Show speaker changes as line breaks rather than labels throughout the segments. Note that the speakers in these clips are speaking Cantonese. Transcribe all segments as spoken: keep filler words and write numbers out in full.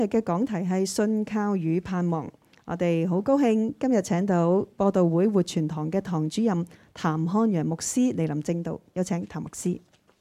今日嘅講題係信靠與盼望。我哋好高興今日請到播道會活泉堂嘅堂主任譚漢陽牧師嚟臨正道，有請譚牧師。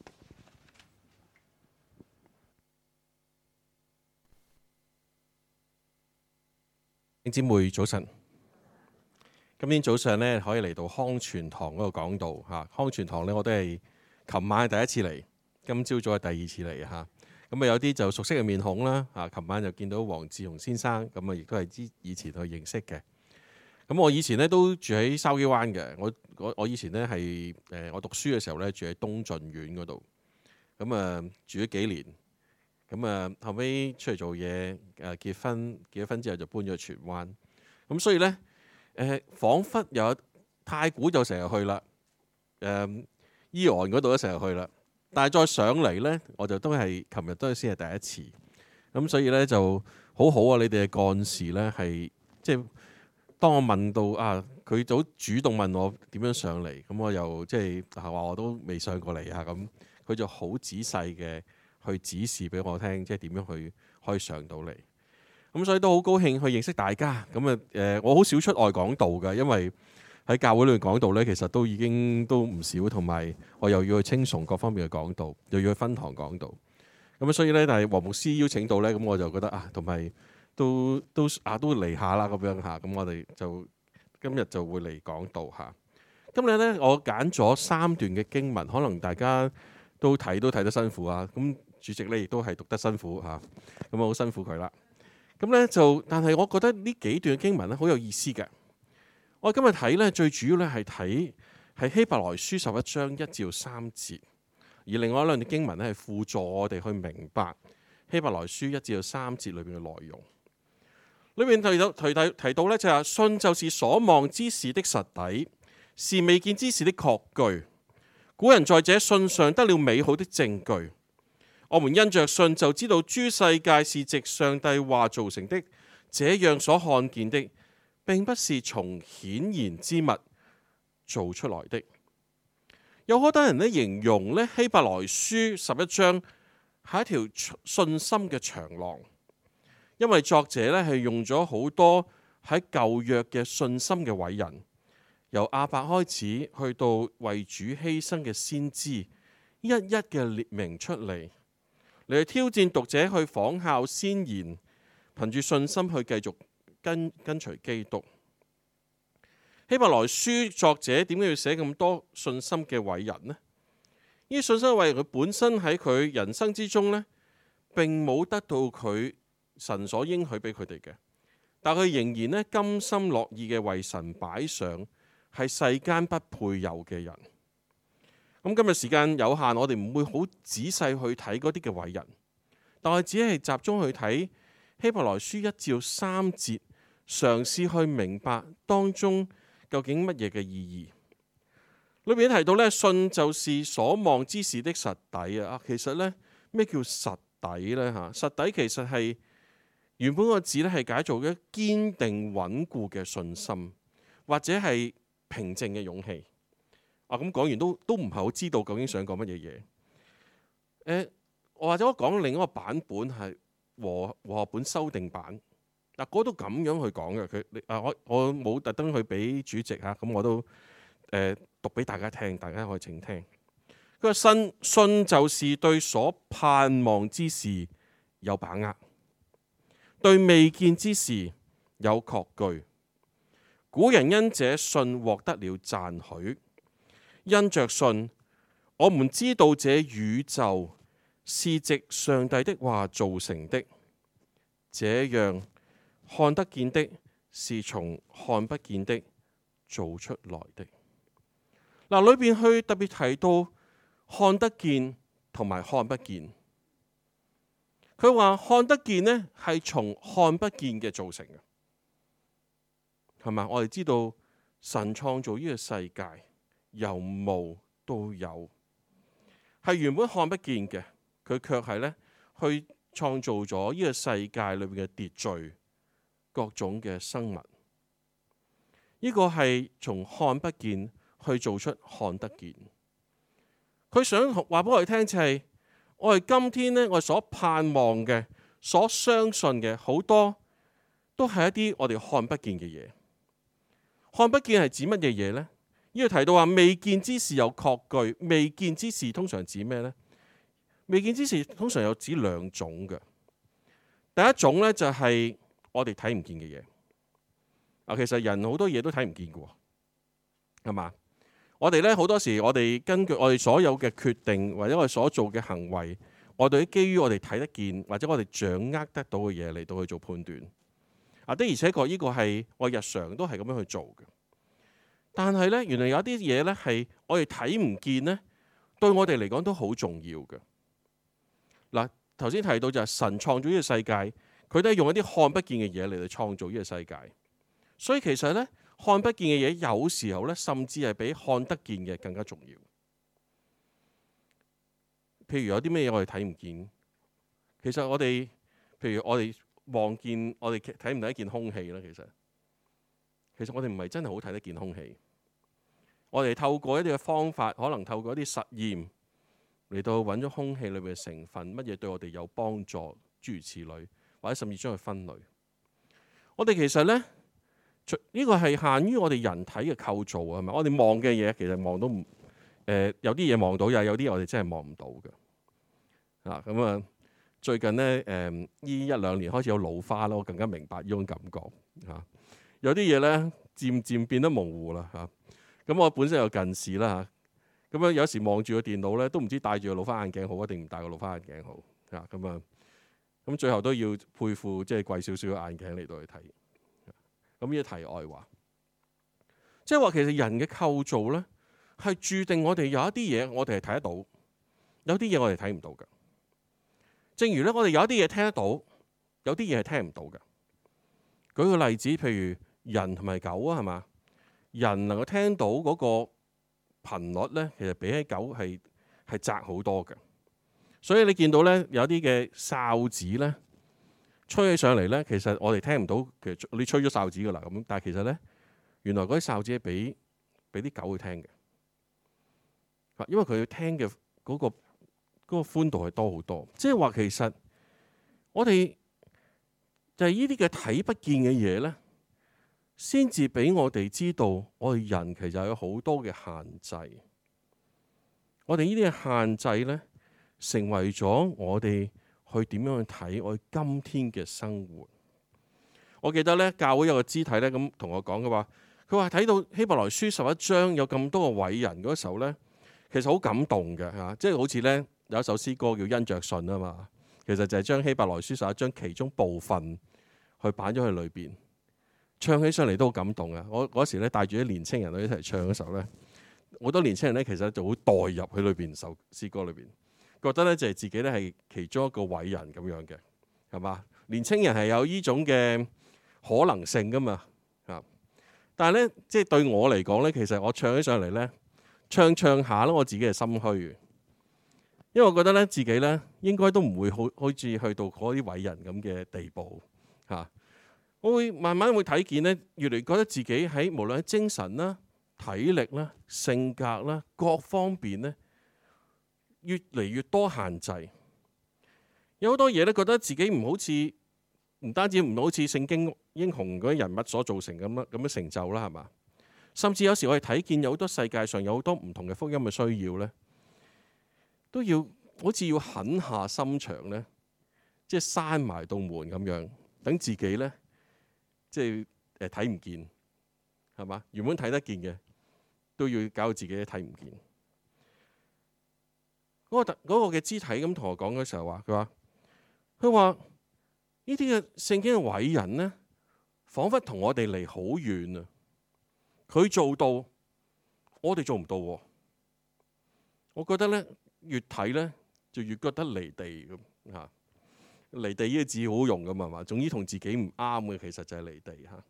姊妹早晨，今天早上咧可以嚟到康泉堂嗰個講道嚇。康泉堂咧我都係琴晚係第一次嚟，今朝早係第二次嚟嚇。咁啊有啲就熟悉嘅面孔啦嚇，琴晚就見到黃志雄先生，咁啊亦都係之以前去認識嘅。咁我以前咧都住喺筲箕灣嘅，我我我以前咧係誒我讀書嘅時候咧住喺東晉苑嗰度，咁啊住咗幾年。咁啊，後尾出嚟做嘢，誒結婚，結咗婚之後就搬咗去荃灣。咁所以呢，誒彷彿有太古就成日去啦，誒伊岸嗰度都成日去啦。但係再上嚟呢，我就都係琴日都係先係第一次。咁所以呢，就好好啊！你哋嘅幹事呢，係即係當我問到啊，佢就主動問我點樣上嚟，咁我又即係話我都未上過嚟啊，咁佢就好仔細嘅去指示俾我聽，即係點樣去可以上到嚟。咁所以都好高興去認識大家。咁啊誒，我好少出外講道㗎，因為喺教會裏面講道呢，其實都已經都唔少，同埋我又要去青崇各方面嘅講道，又要去分堂講道。咁所以呢，但係黃牧師邀請到呢，咁我就覺得啊，同埋都都啊都嚟下啦咁樣嚇。咁我哋就今日就會嚟講道嚇。今日呢，我揀咗三段嘅經文，可能大家都睇都睇得辛苦啊。咁主席咧亦都係讀得辛苦嚇，咁啊好辛苦佢啦。咁咧就，但係我覺得呢幾段經文咧好有意思嘅。我今日睇咧最主要咧係睇係希伯來書十一章一至三節，而另外一兩段經文咧係輔助我哋去明白希伯來書一至三節裏邊嘅內容。裏面提到提提提到咧就係信就是所望之事的實底，是未見之事的確據。古人在這信上得了美好的證據。我們因着信就知道諸世界是藉上帝話造成的，這樣所看見的並不是從顯然之物做出來的。有好多人咧形容咧希伯來書十一章係一條信心嘅長廊，因為作者咧係用咗好多喺舊約嘅信心嘅偉人，由亞伯開始去到為主犧牲嘅先知，一一嘅列明出嚟。嚟挑戰讀者去仿效先賢，憑住信心去繼續跟跟隨基督。希伯來書作者點解要寫咁多信心嘅偉人呢？呢啲信心嘅偉人佢本身喺佢人生之中呢，並冇得到佢神所應許俾佢哋嘅，但佢仍然呢甘心樂意嘅為神擺上係世間不配有嘅人。咁今日時間有限，我哋唔會好仔細去睇嗰啲嘅偉人，但係只係集中去睇希伯來書一至三節，嘗試去明白當中究竟乜嘢嘅意義。裏面提到咧，信就是所望之事的實底啊！其實咧，咩叫實底呢？嚇，實底其實係原本個字咧係解做一堅定穩固嘅信心，或者係平靜嘅勇氣。啊，咁講完都都唔係好知道究竟想講乜嘢嘢。誒，或者我講另一個版本係和和合本修訂版。嗱，嗰度咁樣去講嘅，佢啊我我冇特登去俾主席嚇，咁我都誒讀俾大家聽，大家可以請聽。佢話信信就是對所盼望之事有把握，對未見之事有確據。古人因這信獲得了讚許。因着信，我們知道這宇宙是藉上帝的話造成的，這樣看得見的是從看不見的做出來的。嗱，裏邊去特別提到看得見同埋看不見。佢話看得見呢係從看不見嘅造成嘅，係咪？我哋知道神創造呢個世界，由無到有，係原本看不見嘅，佢卻係呢去創造咗呢個世界裏面嘅秩序，各種嘅生物。呢、這個係從看不見去做出看得見。佢想話俾我哋聽就係、是，我哋今天呢，我哋所盼望嘅， 所相信嘅好多都係一啲我哋看不見嘅嘢。看不見係指乜嘢嘢呢？呢度提到話未見之事有確據，未見之事通常指咩呢？未見之事通常有指兩種嘅。第一種呢，就係我哋睇唔見嘅嘢。啊，其實人好多嘢都睇唔見嘅，係嘛？我哋咧好多時，我哋根據我哋所有嘅決定或者我哋所做嘅行為，我哋基於我哋睇得見或者我哋掌握得到嘅嘢嚟到去做判斷。啊，的而且確呢個係我日常都係咁樣去做嘅。但係咧，原來有啲嘢咧係我哋睇唔見咧，對我哋嚟講都好重要嘅。嗱，頭先提到就係神創造呢個世界，佢都係用一啲看不見嘅嘢嚟到創造呢個世界。所以其實咧，看不見嘅嘢有時候咧，甚至係比看得見嘅更加重要。譬如有啲咩嘢我哋睇唔見，其實我哋，譬如我哋望見，我哋睇唔睇得見空氣咧？其實，其實我哋唔係真係好睇得見空氣。我哋透過一啲嘅方法，可能透過一啲實驗嚟到揾咗空氣裏面嘅成分，乜嘢對我哋有幫助，諸如此類，或者甚至將佢分類。我哋其實咧。呢個係限於我哋人體嘅構造啊，係咪？我哋望嘅嘢其實望到唔誒，有啲嘢望到，又有啲我哋真係望唔到嘅。啊，咁啊，最近咧誒呢一兩年開始有老花啦，我更加明白呢種感覺嚇。有啲嘢咧漸漸變得模糊啦嚇。咁我本身有近視啦嚇，咁樣有時望住個電腦咧，都唔知戴住個老花眼鏡好定唔戴個老花眼鏡好嚇。咁啊，咁最後都要配副即係貴少少嘅眼鏡嚟到去睇。咁呢啲題外話，即係話其實人嘅構造咧，係注定我哋有一啲嘢我哋係睇得到，有啲嘢我哋睇唔到嘅。正如咧，我哋有一啲嘢聽得到，有啲嘢係聽唔到嘅。舉個例子，譬如人同埋狗啊，係嘛？人能夠聽到嗰個頻率咧，其實比起狗係係窄好多嘅。所以你見到咧有啲嘅哨子咧，吹起上嚟咧，其實我哋聽唔到。其實你吹咗哨子噶啦，咁但係其實咧，原來嗰啲哨子係俾俾啲狗去聽嘅，因為佢聽嘅嗰個嗰個寬度係多好多。即係話其實我哋就係呢啲嘅睇不見嘅嘢咧，先至俾我哋知道，我哋人其實有好多嘅限制。我哋呢啲嘅限制咧，成為咗我哋去點樣去睇我哋今天嘅生活。我記得咧，教會有個肢體咧咁同我講嘅話，佢話睇到希伯來書十一章有咁多個偉人嗰時候咧，其實好感動嘅嚇，即係好似咧有一首詩歌叫因着信啊嘛，其實就係將希伯來書十一章其中部分去擺咗去裏邊，唱起上嚟都好感動啊！我嗰時咧帶住啲年青人去一齊唱嘅時候咧，好多年青人咧其實就會代入去裏邊首詩歌裏邊。覺得咧就係自己咧係其中一個偉人咁樣嘅，係嘛？年青人係有呢種嘅可能性噶嘛，啊！但係咧，即係對我嚟講咧，其實我唱起上嚟咧，唱唱下咧，我自己係心虛嘅，因為我覺得咧自己咧應該都唔會好好似去到嗰啲偉人咁嘅地步嚇。我會慢慢會睇見咧，越嚟覺得自己喺無論喺精神啦、體力啦、性格啦各方面咧，越嚟越多限制，有好多嘢咧，覺得自己唔好似唔單止唔好似聖經英雄嗰啲人物所造成咁樣咁嘅成就啦，係嘛？甚至有時我哋睇見有好多世界上有好多唔同嘅福音嘅需要咧，都要好似要狠下心腸咧，即係閂埋道門咁樣，等自己咧即係誒睇唔見，係嘛？原本睇得見嘅，都要搞到自己睇唔見。嗰個嗰個嘅肢體咁同我講嘅時候話，佢話佢話呢啲嘅聖經嘅偉人咧，彷彿同我哋離好遠啊！佢做到，我哋做唔到。我覺得咧，越睇咧就越覺得離地咁嚇。離地呢個字好用咁係嘛？總之同自己唔啱嘅，其實就係離地嚇。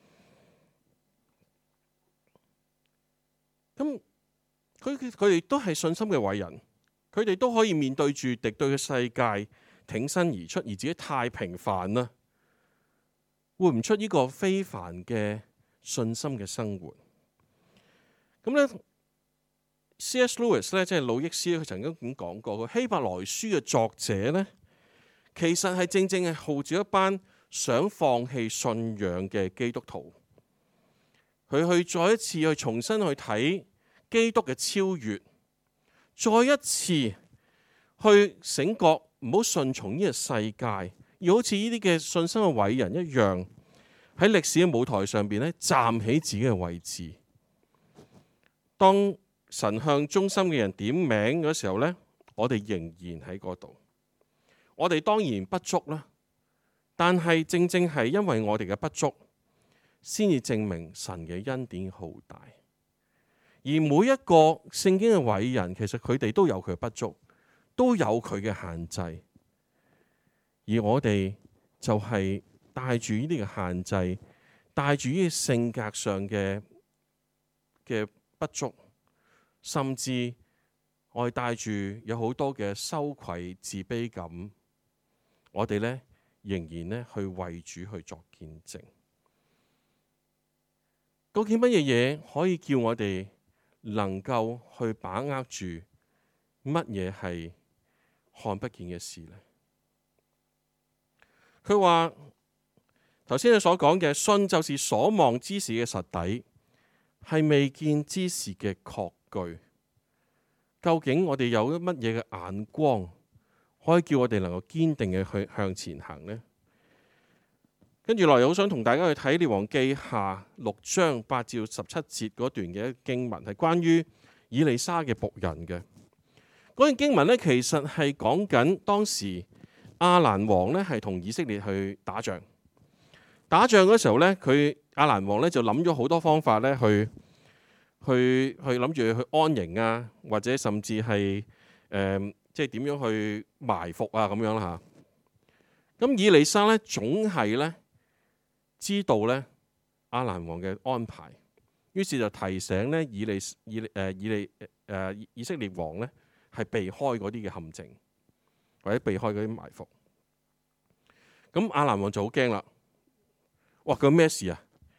咁佢佢哋都係信心嘅偉人。佢哋都可以面對住敵對嘅世界挺身而出，而自己太平凡啦，活唔出呢個非凡嘅信心嘅生活。咁咧 ，C S Lewis 咧即係魯益斯，佢曾經咁講過，佢希伯來書嘅作者咧， 其實係正正係號住一班想放棄信仰嘅基督徒，佢去再一次去重新去睇基督嘅超越，再一次去醒覺，唔好順從呢個世界，要好似呢啲嘅信心嘅偉人一樣，喺歷史嘅舞台上邊咧站起自己嘅位置。當神向忠心嘅人點名嗰時候呢，我哋仍然喺嗰度。我哋當然不足啦，但係正正係因為我哋嘅不足，先至證明神嘅恩典好大。而每一個聖經嘅偉人，其實佢哋都有佢嘅不足，都有佢嘅限制。而我哋就係帶住呢啲嘅限制，帶住呢啲性格上嘅嘅不足，甚至我哋帶住有好多嘅羞愧、自卑感，我哋呢仍然呢去為主去作見證。究竟乜嘢嘢可以叫我哋能夠去把握住乜嘢係看不見嘅事呢？佢話頭先你所講嘅信就是所望之事嘅實底，係未見之事嘅確據。究竟我哋有乜嘢嘅眼光，可以叫我哋能夠堅定嘅去向前行呢？跟住落嚟，好想同大家去睇《列王記下》六章八至十七節嗰段嘅經文，係關於以利沙嘅僕人嘅。嗰段經文呢，其實係講緊當時亞蘭王呢係同以色列去打仗。打仗嗰時候呢，佢亞蘭王呢就諗咗好多方法呢去去去諗住去安營啊，或者甚至係誒即係點樣去埋伏啊咁樣啦嚇。咁以利沙呢，總係呢知道呢亞蘭王嘅安排，於是就提醒呢以利以誒以利誒以色列王呢係避開嗰啲嘅陷阱，或者避開嗰啲埋伏。咁亞蘭王就好驚啦！哇！佢咩事啊？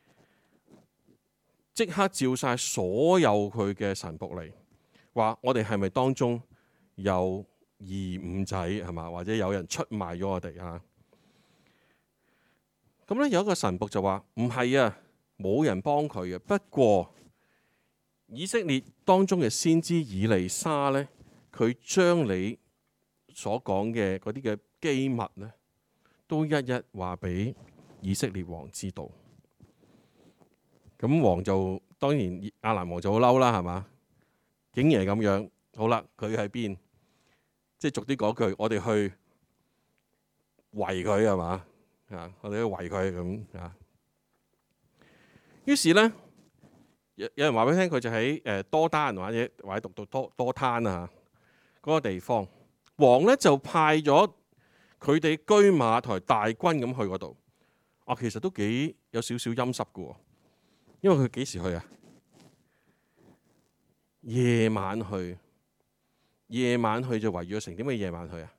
即刻召晒所有佢嘅臣僕嚟，話我哋係咪當中有二五仔係嘛？或者有人出賣咗我哋啊？咁咧有一個臣僕就話唔係啊，冇人幫佢嘅。不過以色列當中嘅先知以利沙呢，佢將你所講嘅嗰啲嘅機密呢，都一一話俾以色列王知道。咁王就當然亞蘭王就好嬲啦，係嘛？竟然係咁樣，好啦，佢喺邊？即係俗啲講句，我哋去圍佢係嘛？啊，我哋去圍佢咁啊。於是咧，有有人話俾佢聽，佢就喺誒多單或者或者讀到多多攤啊嗰個地方。王咧就派咗佢哋車馬同埋大軍咁去嗰度。啊，其實都幾有少少陰濕㗎喎。因為佢幾時去啊？夜晚去，夜晚去就圍住個城。點解夜晚去啊？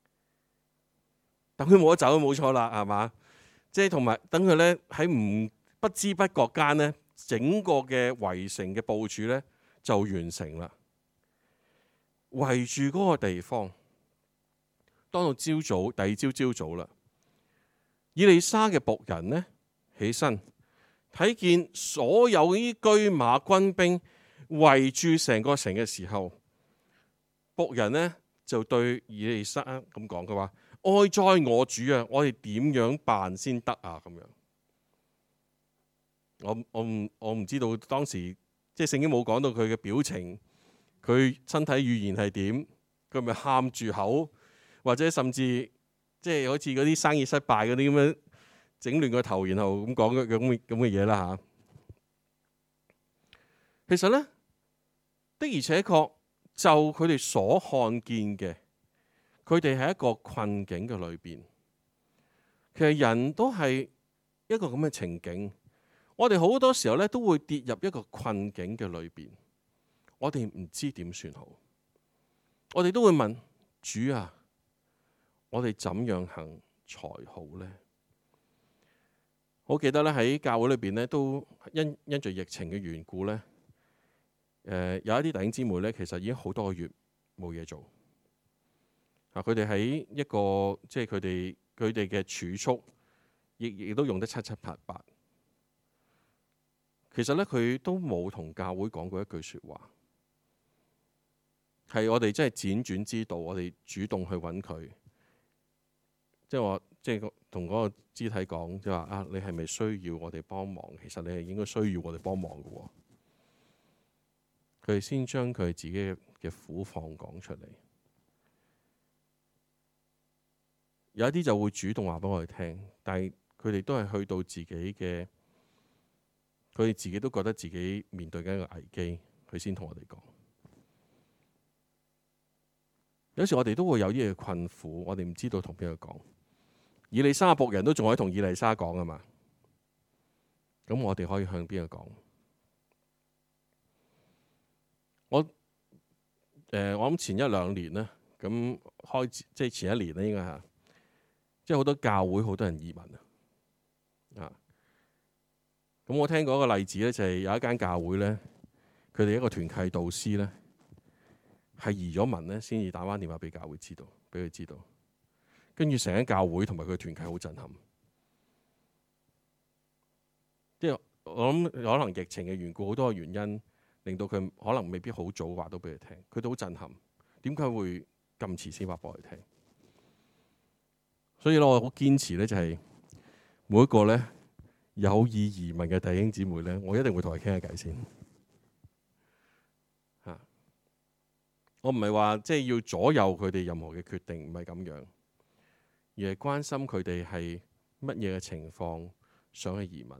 等佢冇得走都冇錯啦，係嘛？即係同埋等佢咧喺唔不知不覺間咧，整個嘅圍城嘅部署咧就完成啦。圍住嗰個地方，當到朝早，第二朝朝早啦，以利沙嘅僕人呢起身。睇見所有呢啲車馬軍兵圍住成個城嘅時候，僕人呢就對以利沙咁講，佢話：哀哉我主啊，我哋點樣辦先得啊？咁樣，我我唔我唔知道當時即係聖經冇講到佢嘅表情，佢身體語言係點？佢咪喊住口，或者甚至即係好似嗰啲生意失敗嗰啲咁樣。整亂個頭，然後咁講嘅咁嘅咁嘅嘢啦嚇。其實呢，的而且確就佢哋所看見嘅，佢哋係一個困境嘅裏邊。其實人都係一個咁嘅情景，我哋好多時候咧都會跌入一個困境嘅裏邊，我哋唔知點算好，我哋都會問主啊，我哋怎樣行才好呢？我記得咧喺教會裏邊咧，都因因著疫情嘅緣故咧，誒有一啲弟兄姊妹咧，其實已經好多個月冇嘢做。 啊，佢哋喺一個即係佢哋佢哋嘅儲蓄，亦亦都用得七七八八。其實咧，佢都冇同教會講過一句説話，係我哋真係輾轉知道，我哋主動去揾佢，即係我即係同嗰個肢體講，即係話啊，你係咪需要我哋幫忙？其實你係應該需要我哋幫忙嘅喎。佢哋先將佢自己嘅苦況講出嚟。有一啲就會主動話俾我哋聽，但係佢哋都係去到自己嘅，佢哋自己都覺得自己面對緊一個危機，佢先同我哋講。有時我哋都會有啲嘢困苦，我哋唔知道同邊個講。以利沙僕人都仲可以同以利沙講啊嘛，咁我哋可以向邊個講？我誒、呃，我諗前一兩年呢，咁開始即係前一年咧，應該係。即係好多教會好多人移民啊！咁我聽過一個例子咧，就係有一間教會咧，佢哋一個團契導師咧係移咗民咧，先至打翻電話俾教會知道，俾佢知道。跟住成間教會同埋佢團契好震撼。即係我諗可能疫情嘅緣故，好多嘅原因令到佢可能未必好早話到俾佢聽，佢都好震撼。點解會咁遲先話俾佢聽？所以咧，我好堅持咧，就係每一個咧有意移民嘅弟兄姊妹咧，我一定會同佢傾下偈先嚇。我唔係話即係要左右佢哋任何嘅決定，唔係咁樣，而係關心佢哋係乜嘢嘅情況想去移民。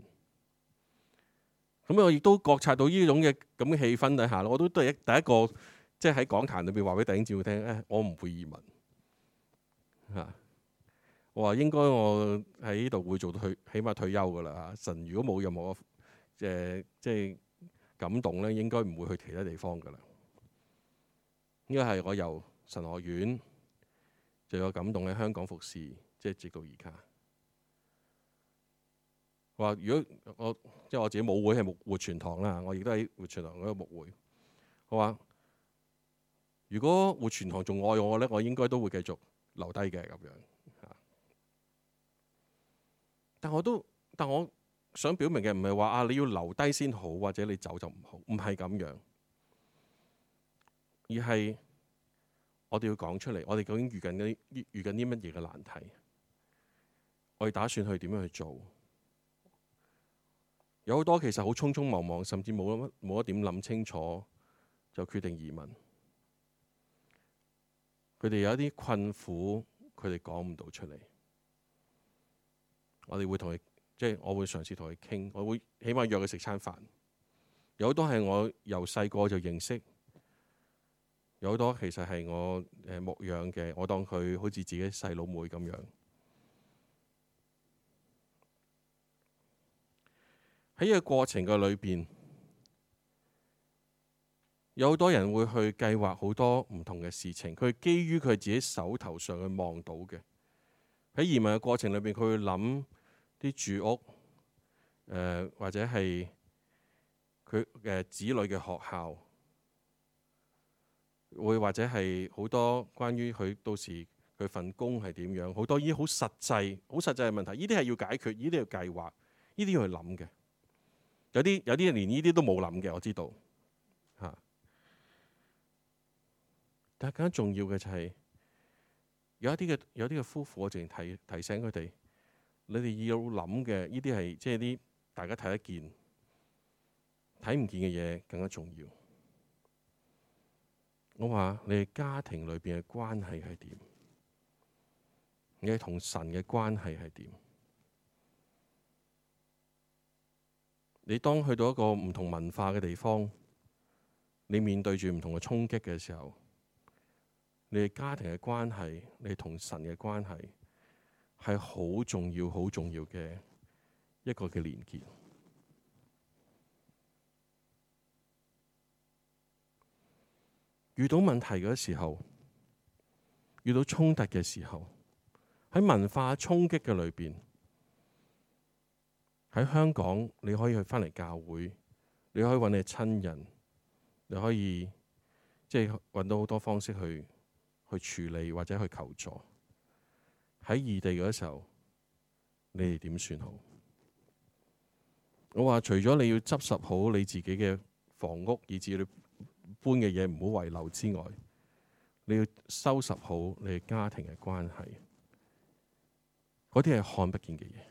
咁我亦都覺察到呢種嘅咁嘅氣氛底下，我都都係第一個即係喺講壇裏邊話俾弟兄姊妹聽，誒，我唔會移民嚇。我話應該我喺呢度會做到退，起碼退休㗎啦嚇。神如果冇任何誒即係感動咧，應該唔會去其他地方㗎啦。應該係我由神學院就有感動喺香港服侍，即係直到而家。我話如果我即係我自己母會係活泉堂啦，我亦都喺活泉堂嗰個牧會。我話如果活泉堂仲愛我咧，我應該都會繼續留低嘅咁樣。但我都，但我想表明嘅唔係話啊，你要留低先好，或者你走就唔好，唔係咁樣，而係我哋要講出嚟，我哋究竟遇緊啲遇緊啲乜嘢嘅難題，我哋打算去點樣去做？有好多其實好匆匆忙忙，甚至冇乜冇一點諗清楚就決定移民。佢哋有一啲困苦，佢哋講唔到出嚟。我哋會同佢，即係我會嘗試同佢傾，我會起碼約佢食餐飯。有好多係我由細個就認識，有好多其實係我誒牧養嘅，我當佢好似自己細佬妹咁樣。喺呢個過程嘅裏邊，有好多人會去計劃好多唔同嘅事情，佢基於佢自己手頭上去望到嘅。喺移民嘅過程裏邊，佢會諗啲住屋，誒、呃、或者係佢嘅子女嘅學校，會或者係好多關於佢到時佢份工係點樣，好多依啲好實際、好實際嘅問題，呢啲係要解決，呢啲要計劃，呢啲要去諗嘅。有啲有啲連呢啲都冇諗嘅，我知道嚇。但係更加重要嘅就係、是。有一啲嘅有啲嘅夫婦，我淨係提提醒佢哋，你哋要諗嘅呢啲係即係啲大家睇得見、睇唔見嘅嘢更加重要。我話你哋家庭裏邊嘅關係係點？你哋同神嘅關係係點？你當去到一個唔同文化嘅地方，你面對住唔同嘅衝擊嘅時候，你哋家庭嘅關係，你同神嘅關係係好重要、好重要嘅一個嘅連結。遇到問題嘅時候，遇到衝突嘅時候，喺文化衝擊嘅裏邊，喺香港你可以去返嚟教會，你可以揾你親人，你可以即係揾到好多方式去。 去處理或者去求助。喺異地嗰時候，你哋點算好？我話除咗你要執拾好你自己嘅房屋，以至你搬嘅嘢唔好遺漏之外，你要收拾好你嘅家庭嘅關係。嗰啲係看不見嘅嘢。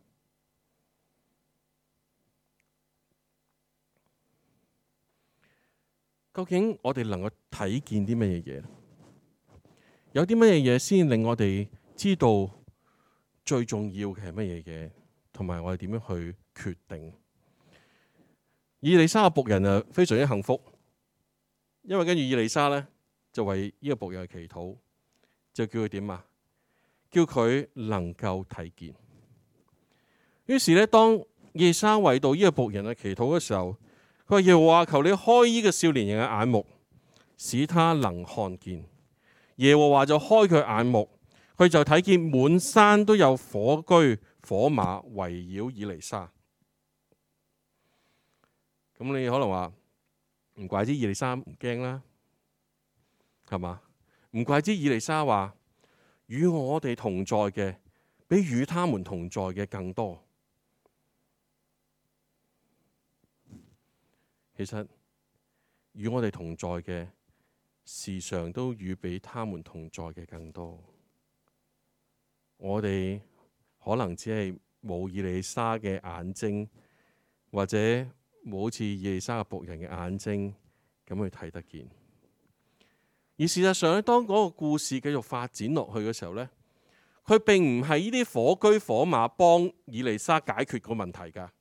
究竟我哋能夠睇見啲乜嘢嘢？有啲乜嘢嘢先令我哋知道最重要嘅係乜嘢嘢，同埋我哋點樣去決定？以利沙嘅僕人啊，非常之幸福，因為跟住以利沙呢，就為呢個僕人去祈禱，就叫佢點啊？叫佢能夠睇見。於是呢，當以利沙為到呢個僕人去祈禱嘅時候，佢話：耶和華，求你開呢個少年人嘅眼目，使他能看見。耶和華就開佢眼目，佢就睇見滿山都有火車火馬圍繞以利沙。咁你可能話唔怪之以利沙唔驚啦，係嘛？唔怪之以利沙話：與我哋同在嘅，比與他們同在嘅更多。其實與我哋同在嘅，時常都與比他們同在嘅更多。我哋可能只係冇以利沙嘅眼睛，或者冇好似以利沙嘅僕人嘅眼睛咁去睇得見。而事實上咧，當嗰個故事繼續發展落去嘅時候呢，佢並唔係呢啲火車火馬幫以利沙解決個問題㗎。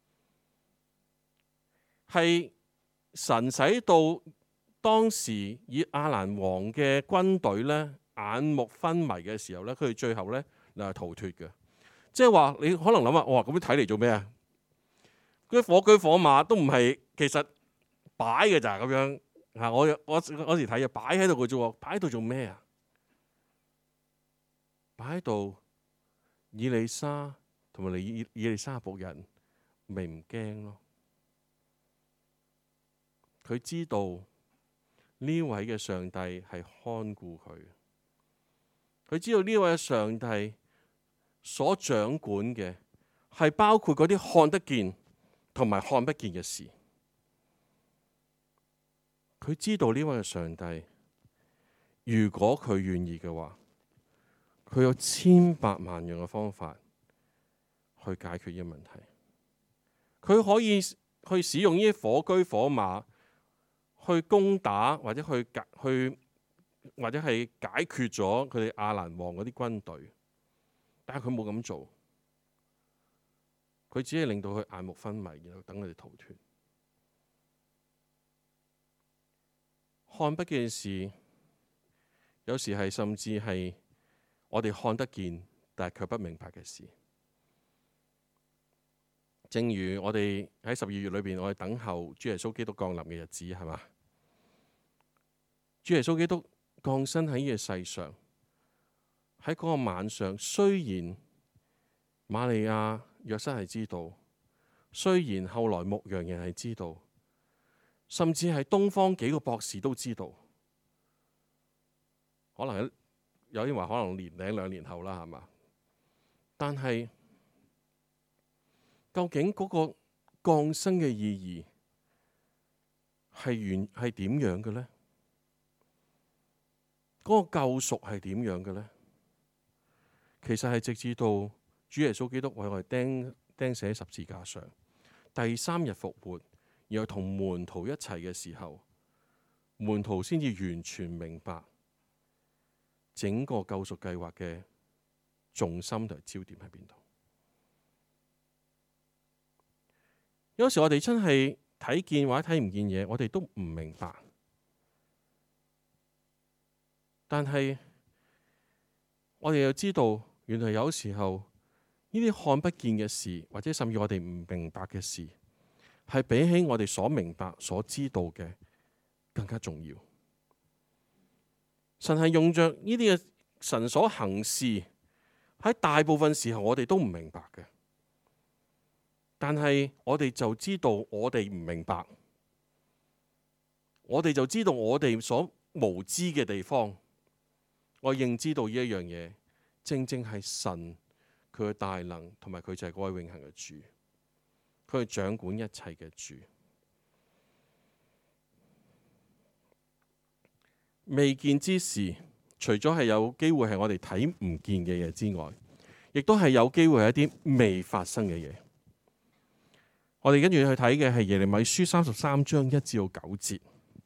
係神使到當時以亞蘭王嘅軍隊咧眼目昏迷嘅時候咧，佢哋最後咧嚟逃脫嘅。即係話你可能諗下，我話咁樣睇嚟做咩啊？嗰啲火車火馬都唔係其實擺嘅咋咁樣嚇。我我嗰時睇啊，擺喺度嘅啫喎，擺喺度做咩啊？擺喺度，以利沙同埋以以利沙嘅僕人咪唔驚咯。佢知道呢位嘅上帝係看顧佢，佢知道呢位嘅上帝所掌管嘅係包括嗰啲看得見同埋看不見嘅事。佢知道呢位嘅上帝，如果佢願意嘅話，佢有千百萬樣嘅方法去解決呢個問題。佢可以去使用呢啲火車火馬，去攻打或者去解去或者係解決咗佢哋亞蘭王嗰啲軍隊，但係佢冇咁做，佢只係令到佢眼目昏迷，然後等佢哋逃脫。看不見事，有時係甚至係我哋看得見，但係卻不明白嘅事。正如我哋喺十二月裏邊，我哋等候主耶穌基督降臨嘅日子，係嘛？主耶穌基督降生喺呢個世上，喺嗰個晚上，雖然瑪利亞、約瑟係知道，雖然後來牧羊人係知道，甚至係東方幾個博士都知道，可能有啲話可能年零兩年後啦，係嘛？但係究竟嗰個降生嘅意義係原係點樣嘅呢？嗰個救贖係點樣嘅呢？其實係直至到主耶穌基督為我哋釘釘死喺十字架上，第三日復活，然後同門徒一齊嘅時候，門徒先至完全明白整個救贖計劃嘅重心同焦點喺邊度。有時我哋真係睇見或者睇唔見嘢，我哋都唔明白。但係我哋又知道，原來有時候呢啲看不見嘅事，或者甚至我哋唔明白嘅事，係比起我哋所明白、所知道嘅更加重要。神係用着呢啲嘅神所行事，喺大部分時候我哋都唔明白嘅。但係我哋就知道我哋唔明白，我哋就知道我哋所無知嘅地方。 我認知到呢一樣嘢，正正係神佢嘅大能，同埋佢就係嗰位永恆嘅主，佢係掌管一切嘅主。未見之事，除咗係有機會係我哋睇唔見嘅嘢之外，亦都係有機會係一啲未發生嘅嘢。我哋跟住去睇嘅係耶利米書三十三章一至到九節。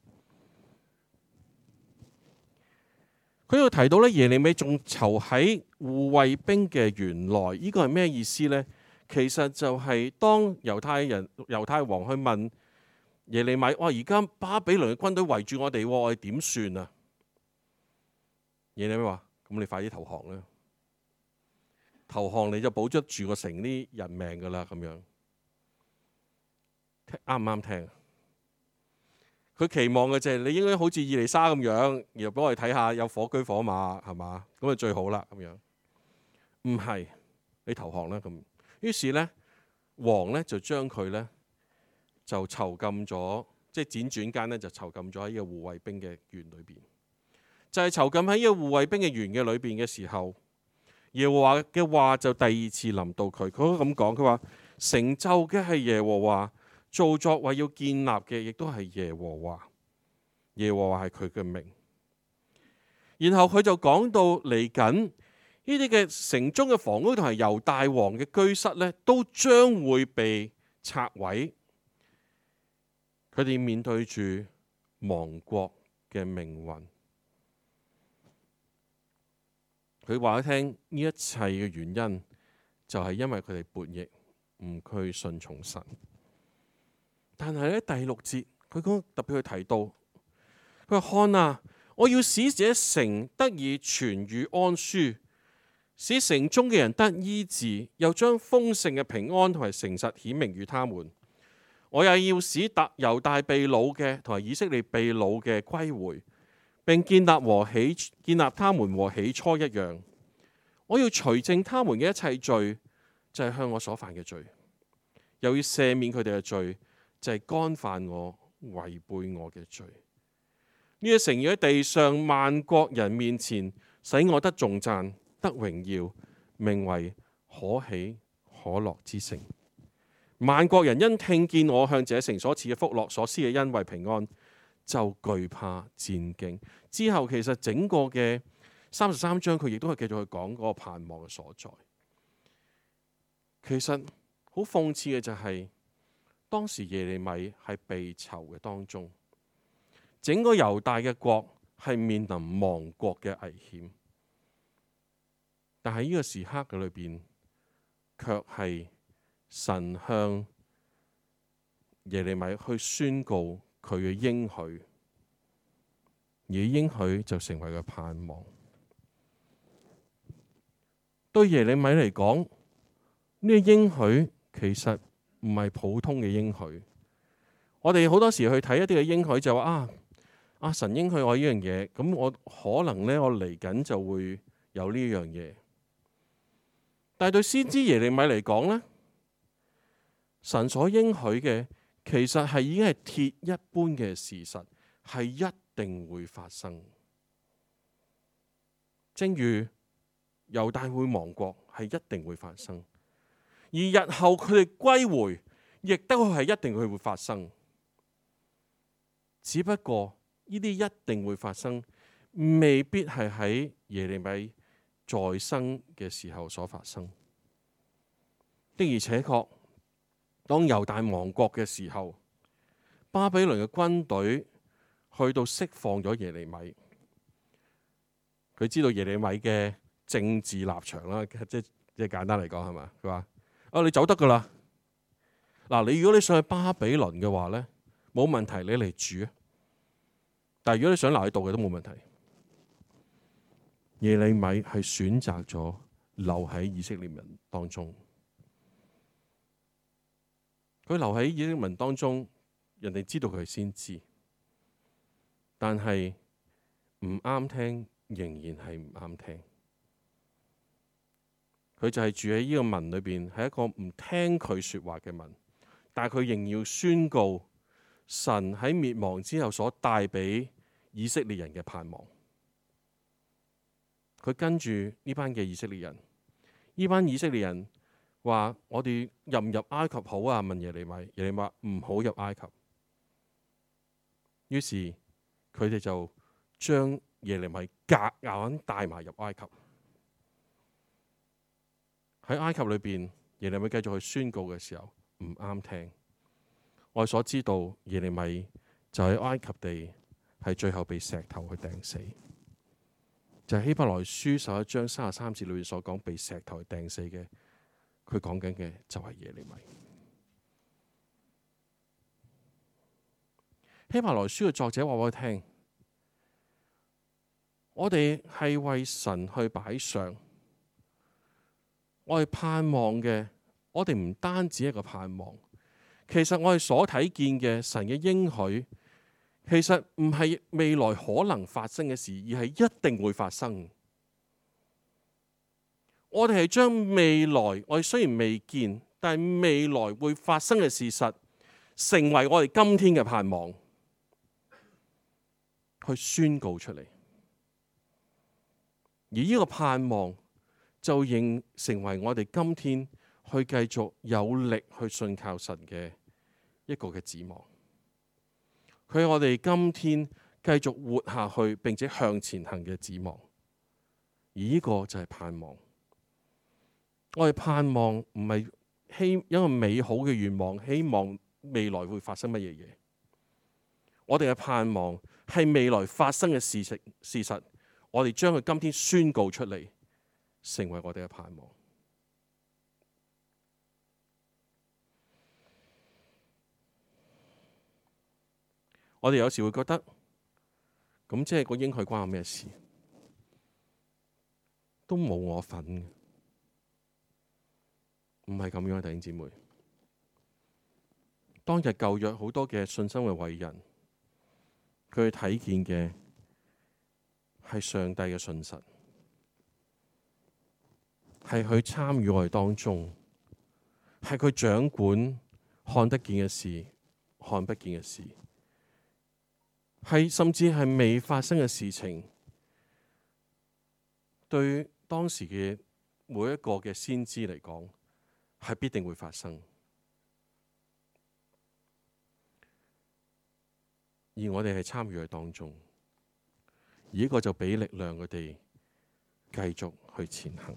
佢又提到咧，耶利米仲囚喺護衛兵嘅園內，呢個係咩意思呢？其實就係當猶太人、猶太王去問耶利米：哇，而家巴比倫嘅軍隊圍住我哋，我哋點算啊？耶利米話：咁你快啲投降啦！投降你就保得住個城啲人命噶啦，咁樣啱唔啱聽？佢期望嘅就係你應該好似以利沙咁樣，然後俾我哋睇下有火車火馬，係嘛？咁就最好啦，咁樣。唔係，你投降啦咁。於是呢，王呢就將佢呢就囚禁咗，即係輾轉間呢就囚禁咗喺呢個護衛兵嘅園裏邊。就係囚禁喺呢個護衛兵嘅園嘅裏邊嘅時候，耶和華嘅話就第二次臨到佢。佢都咁講，佢話成就嘅係耶和華，造作為要建立嘅亦都係耶和華。耶和華係佢嘅名。然後佢就講到嚟緊呢啲嘅城中嘅房屋同埋猶大王嘅居室呢，都將會被拆毀。佢哋面對住亡國嘅命運。佢話佢聽呢一切嘅原因，就係因為佢哋悖逆，唔去順從神。但係喺第六節，佢講特別去提到，佢話看啊，我要使這城得以痊癒安舒，使城中嘅人得醫治，又將豐盛嘅平安同埋誠實顯明於他們。我也要使大猶大被擄嘅同埋以色列被擄嘅歸回，並建立和起建立他們和起初一樣。我要除淨他們嘅一切罪，就係向我所犯嘅罪，又要赦免佢哋嘅罪，就係干犯我違背我嘅罪。呢個城要喺地上萬國人面前，使我得頌讚得榮耀，名為可喜可樂之城。萬國人因聽見我向這城所賜嘅福樂，所施嘅恩惠平安，就懼怕戰兢。之後其實整個嘅三十三章，佢亦都係繼續去講嗰個盼望嘅所在。其實好諷刺嘅就係、是，當時耶利米係被囚嘅當中，整個猶大嘅國係面臨亡國嘅危險。但係呢個時刻嘅裏邊，卻係神向耶利米去宣告佢嘅應許，而應許就成為佢盼望。對耶利米嚟講，呢個應許其實唔係普通嘅應許。我哋好多時去睇一啲嘅應許就話啊，啊神應許我呢樣嘢，咁我可能呢，我嚟緊就會有呢樣嘢。但係對先知耶利米嚟講呢，神所應許嘅其實係已經係鐵一般嘅事實，係一定會發生。正如猶大會亡國係一定會發生，而日後佢哋歸回亦都係一定會發生。只不過呢啲一定會發生，未必係喺耶利米在生嘅時候所發生。的而且確，當猶大亡國嘅時候，巴比倫嘅軍隊去到釋放咗耶利米，佢知道耶利米嘅政治立場啦，即係即係簡單嚟講係嘛？佢話：啊，你走得噶啦！嗱，你如果你想去巴比倫嘅話咧，冇問題，你嚟住啊！但係如果你想留喺度嘅都冇問題。耶利米係選擇咗留喺以色列人當中。佢留喺以色列民當中，人哋知道佢係先知，但係唔啱聽，仍然係唔啱聽。佢就係住喺呢個民裏邊，係一個唔聽佢說話嘅民，但係佢仍要宣告神喺滅亡之後所帶俾以色列人嘅盼望。 佢跟住呢班嘅以色列人，呢班以色列人話：我哋入唔入埃及好啊？問耶利米，耶利米話唔好入埃及。於是佢哋就將耶利米夾硬帶埋入埃及。喺埃及裏邊，耶利米繼續去宣告嘅時候唔啱聽。我哋所知道耶利米就喺埃及地係最後被石頭去掟死，就係希伯來書十一章三十三節裏面所講被石頭去掟死嘅。佢講緊嘅就係耶利米。希伯來書嘅作者話俾我聽，我哋係為神去擺上。我哋盼望嘅，我哋唔單止一個盼望，其實我哋所睇見嘅神嘅應許，其實唔係未來可能發生嘅事，而係一定會發生。我哋係將未來，我哋雖然未見，但係未來會發生嘅事實，成為我哋今天嘅盼望，去宣告出嚟。而呢個盼望，就應成為我哋今天去繼續有力去信靠神嘅一個嘅指望。佢係我哋今天繼續活下去並且向前行嘅指望。而呢個就係盼望。我哋盼望唔係希一個美好嘅願望，希望未來會發生乜嘢嘢。我哋嘅盼望係未來發生嘅事實，事實我哋將佢今天宣告出嚟，成為我哋嘅盼望。我哋有時會覺得，咁即係個應許關我咩事？都冇我份嘅，唔係咁樣，弟兄姊妹。當日舊約好多嘅信心嘅偉人，佢睇見嘅係上帝嘅信實。係佢參與我哋當中，係佢掌管看得見嘅事、看不見嘅事，係甚至係未發生嘅事情，對當時嘅每一個嘅先知嚟講，係必定會發生。而我哋係參與喺當中，而呢個就俾力量佢哋繼續去前行。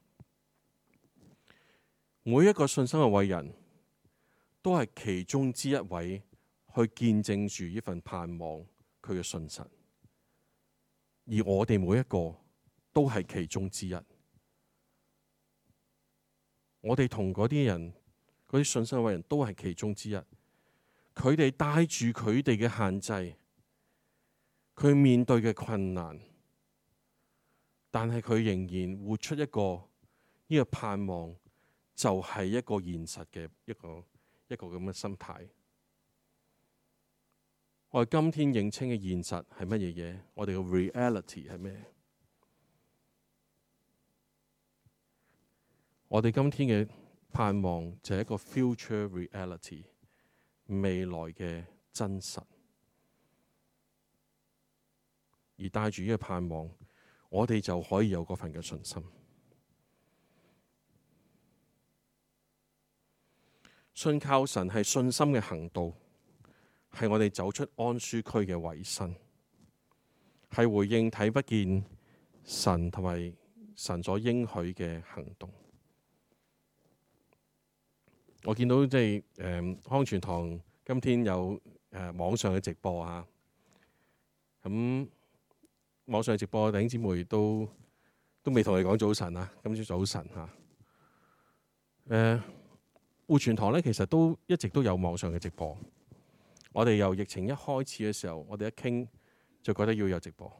每一個信心嘅偉人都係其中之一位，去見證住呢份盼望佢嘅信實。而我哋每一個都係其中之一。我哋同嗰啲人，嗰啲信心嘅偉人都係其中之一。佢哋帶住佢哋嘅限制，佢面對嘅困難，但係佢仍然活出一個呢個盼望。就係一個現實嘅一個一個咁嘅心態。我哋今天認清嘅現實係乜嘢嘢？我哋嘅 reality 係咩？我哋今天嘅盼望就係一個 future reality， 未來嘅真實。而帶住呢個盼望，我哋就可以有嗰份嘅信心。信靠神係信心嘅行道，係我哋走出安舒區嘅委身，係回應睇不見神同埋神所應許嘅行動。我見到即係誒康全堂今天有誒、呃、網上嘅直播啊，咁、嗯、網上嘅直播弟兄姊妹都都未同你講早晨啊，今朝早晨嚇誒。呃活泉堂咧，其實都一直都有網上嘅直播。我哋由疫情一開始嘅時候，我哋一傾就覺得要有直播。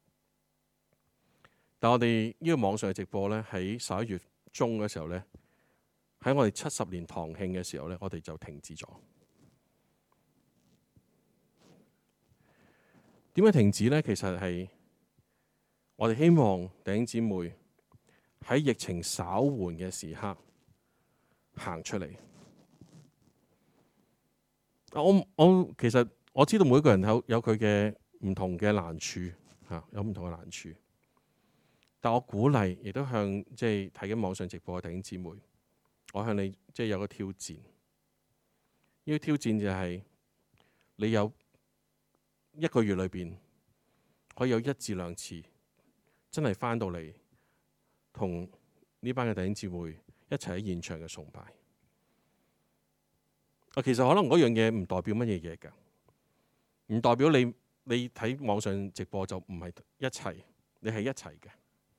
但我哋呢個網上嘅直播咧，喺十一月中嘅時候咧，喺我哋七十年堂慶嘅時候咧，我哋就停止咗。點解停止咧？其實係我哋希望弟兄姊妹喺疫情稍緩嘅時刻，行出嚟。我我其實我知道每個人有有佢嘅唔同嘅難處嚇，有唔同嘅難處。 但我鼓勵，亦都向即係睇緊網上直播嘅弟兄姊妹，我向你即係有個挑戰。呢個挑戰就係你有一個月裏邊可以有一至兩次真係翻到嚟同呢班嘅弟兄姊妹一齊喺現場嘅崇拜。啊，其實可能嗰樣嘢唔代表乜嘢嘢㗎，唔代表你你睇網上直播就唔係一齊，你係一齊嘅。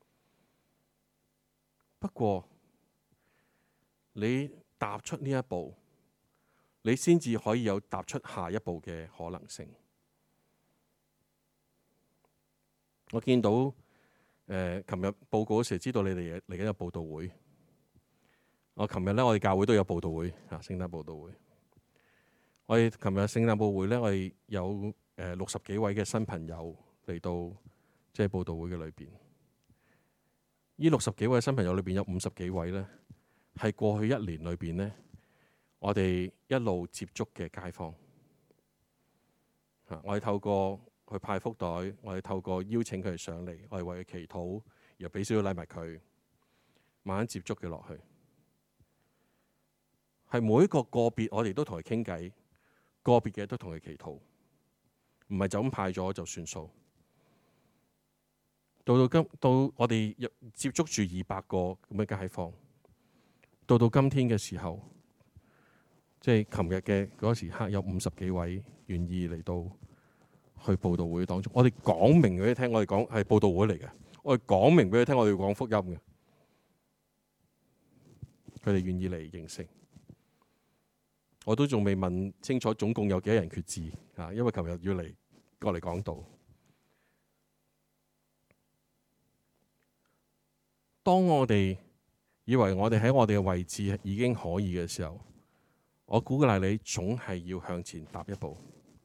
不過你踏出呢一步，你先至可以有踏出下一步嘅可能性。我見到誒，琴日報告嗰時知道你哋嚟緊有佈道會。我琴日咧，我哋教會都有佈道會啊，聖誕佈道會。我哋琴日聖誕佈會咧，我哋有誒六十幾位嘅新朋友嚟到即係佈道會嘅裏邊。呢六十幾位新朋友裏邊有五十幾位咧，係過去一年裏邊咧，我哋一路接觸嘅街坊。啊，我哋透過去派福袋，我哋透過邀請佢哋上嚟，我哋為佢祈禱，又俾少少禮物佢，慢慢接觸佢落去。係每一個個別，我哋都同佢傾偈，個別嘅都同佢祈禱，唔係就咁派咗就算數。到到今到我哋接觸住二百個咁嘅街坊，到到今天嘅時候，即係琴日嘅嗰時刻，有五十幾位願意嚟到去佈道會當中。我哋講明俾佢聽，我哋講係佈道會嚟嘅，我哋講明俾佢聽，我哋要講福音嘅。佢哋願意嚟認識。我都仲未問清楚總共有幾多人決志啊，因為琴日要嚟過嚟講道。當我哋以為我哋喺我哋嘅位置已經可以嘅時候，我鼓勵你總係要向前踏一步。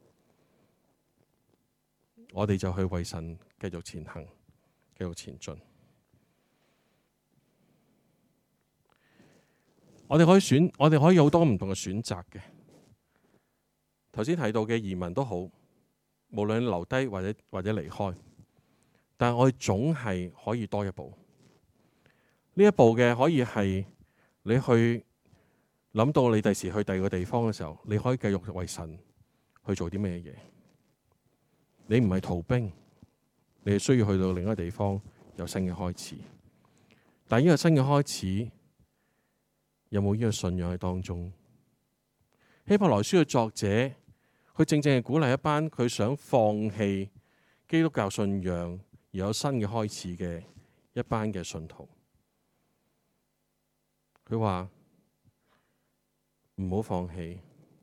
我哋就去為神繼續前行，繼續前進。我哋可以選，我哋可以有好多唔同嘅選擇嘅。頭先提到嘅移民都好，無論留低或者或者離開，但係我哋總係可以多一步。呢一步嘅可以係你去諗到你第時去第二個地方嘅時候，你可以繼續為神去做啲咩嘢。你唔係逃兵，你係需要去到另一個地方有新嘅開始。但係呢個新嘅開始，有冇呢個信仰喺當中？希伯來書嘅作者，佢正正係鼓勵一班佢想放棄基督教信仰而有新嘅開始嘅一班嘅信徒。佢話唔好放棄，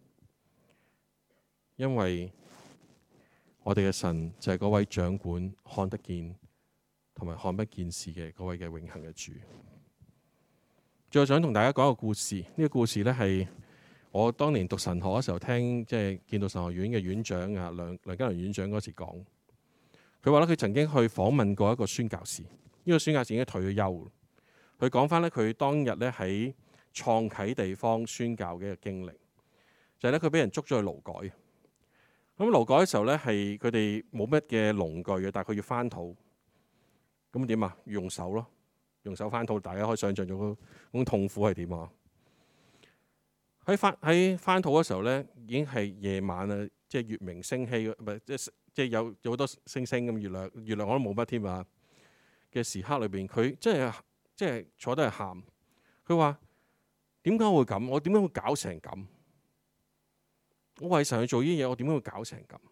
因為我哋嘅神就係嗰位掌管看得見同埋看不見事嘅嗰位嘅永恆嘅主。最後想同大家講一個故事，呢、這個故事呢，係我當年讀神學嘅時候聽，即係建道神學院嘅院長啊梁梁家良院長嗰時講。佢話咧，佢曾經去訪問過一個宣教士，呢、這個宣教士已經退咗休。佢講翻咧，佢當日咧喺創啟地方宣教嘅一個經歷，就係咧佢俾人捉咗去勞改。咁勞改嘅時候咧，係佢哋冇乜嘅農具嘅，但係佢要翻土。咁點啊？用手咯。用手翻土，大家可以想象到嗰種痛苦係點啊！喺翻喺翻土嘅時候咧，已經係夜晚啦，即係月明星稀，唔係即係即係有有好多星星咁，月亮月亮我都冇乜添啊嘅時刻裏邊，佢即係即係坐低係喊。佢話：點解會咁？我點解會搞成咁？我為神去做呢啲嘢，我點解會搞成咁？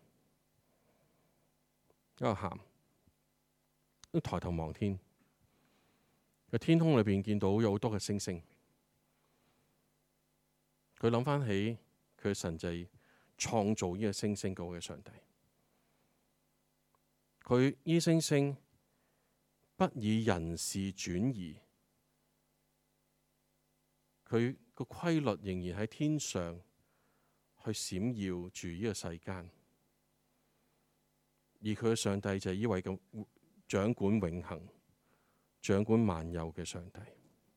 喺度喊，都抬頭望天。喺天空裏邊見到有好多嘅星星，佢諗翻起佢嘅神就係創造呢個星星嗰個嘅上帝。佢呢星星不以人事轉移，佢個規律仍然喺天上去閃耀住呢個世間，而佢嘅上帝就係呢位咁掌管永恆、掌管萬有嘅上帝。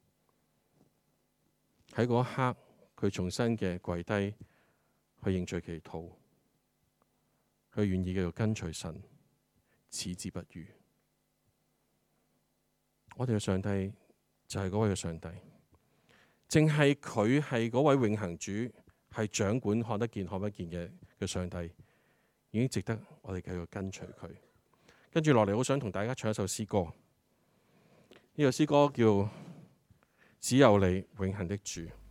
喺嗰一刻，佢重新嘅跪低去認罪祈禱，佢願意繼續跟隨神，矢志不渝。 我哋嘅上帝就係嗰位嘅上帝，淨係佢係嗰位永恆主，係掌管看得見看不見嘅嘅上帝，已經值得我哋繼續跟隨佢。跟住落嚟，好想同大家唱一首詩歌。呢首詩歌叫《只有你永恆的主》。